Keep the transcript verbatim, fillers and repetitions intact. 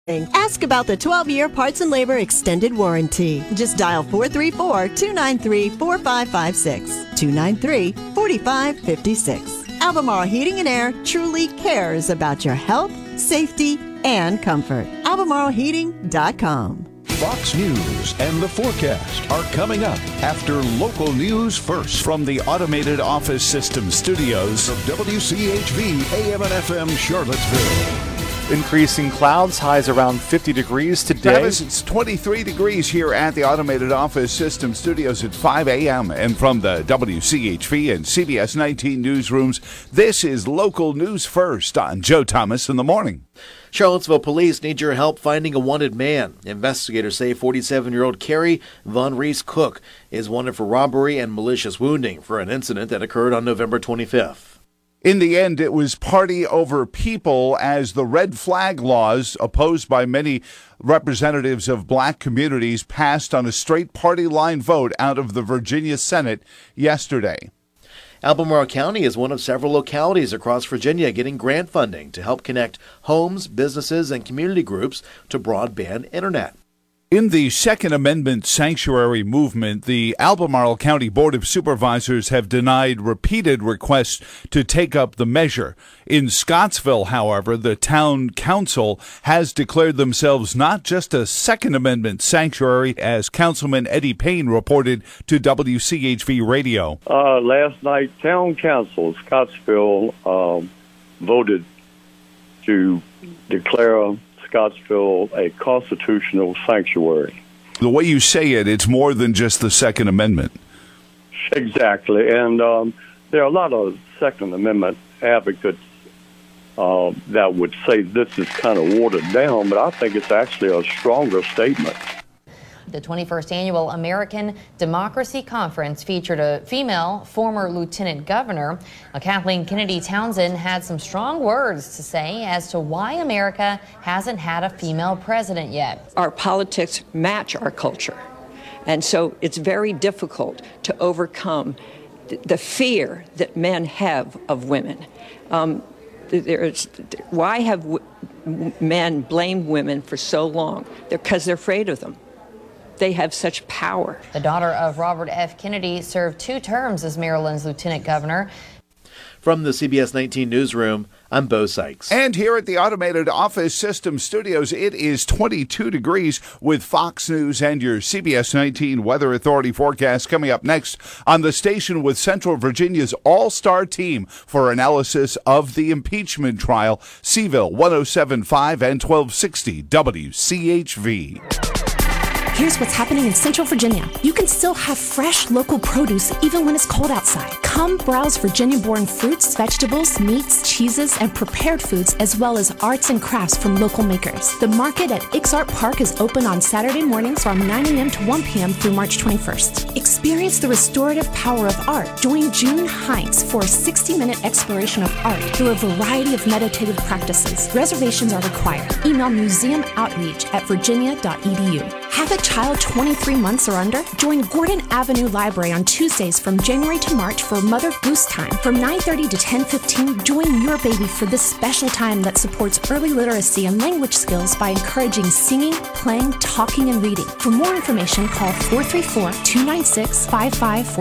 Ask about the twelve-year Parts and Labor Extended Warranty. Just dial four three four, two nine three, four five five six, two nine three, four five five six. Albemarle Heating and Air truly cares about your health, safety, and comfort. Albemarle Heating dot com. Fox News and the forecast are coming up after local news first from the Automated Office System Studios of W C H V A M and F M Charlottesville. Increasing clouds, highs around fifty degrees today. Travis, it's twenty-three degrees here at the Automated Office System Studios at five a.m. And from the W C H V and C B S nineteen newsrooms, this is Local News First on Joe Thomas in the Morning. Charlottesville police need your help finding a wanted man. Investigators say forty-seven-year-old Carrie Von Reese Cook is wanted for robbery and malicious wounding for an incident that occurred on November twenty-fifth. In the end, it was party over people as the red flag laws opposed by many representatives of black communities passed on a straight party line vote out of the Virginia Senate yesterday. Albemarle County is one of several localities across Virginia getting grant funding to help connect homes, businesses, and community groups to broadband internet. In the Second Amendment sanctuary movement, the Albemarle County Board of Supervisors have denied repeated requests to take up the measure. In Scottsville, however, the town council has declared themselves not just a Second Amendment sanctuary, as Councilman Eddie Payne reported to W C H V Radio. Uh, last night, town council, Scottsville, um, voted to declare Scottsville a constitutional sanctuary. The way you say it, it's more than just the Second Amendment. Exactly. And um, there are a lot of Second Amendment advocates uh, that would say this is kind of watered down, but I think it's actually a stronger statement. The twenty-first Annual American Democracy Conference featured a female former lieutenant governor. Now, Kathleen Kennedy Townsend had some strong words to say as to why America hasn't had a female president yet. Our politics match our culture, and so it's very difficult to overcome the fear that men have of women. Um, there's, why have w- men blamed women for so long? They're, because they're afraid of them. They have such power. The daughter of Robert F. Kennedy served two terms as Maryland's lieutenant governor. From the C B S nineteen newsroom, I'm Bo Sykes. And here at the Automated Office System Studios, it is twenty-two degrees with Fox News and your C B S nineteen Weather Authority forecast coming up next on the station with Central Virginia's all-star team for analysis of the impeachment trial. Seville, one oh seven point five and twelve sixty W C H V. Here's what's happening in Central Virginia. You can still have fresh local produce even when it's cold outside. Come browse Virginia-born fruits, vegetables, meats, cheeses, and prepared foods, as well as arts and crafts from local makers. The market at Ixart Park is open on Saturday mornings from nine a.m. to one p.m. through March twenty-first. Experience the restorative power of art. Join June Heinz for a sixty-minute exploration of art through a variety of meditative practices. Reservations are required. Email museumoutreach at virginia dot e d u. Have a child twenty-three months or under? Join Gordon Avenue Library on Tuesdays from January to March for Mother Goose Time. From nine thirty to ten fifteen, join your baby for this special time that supports early literacy and language skills by encouraging singing, playing, talking, and reading. For more information, call four three four, two nine six, five five four.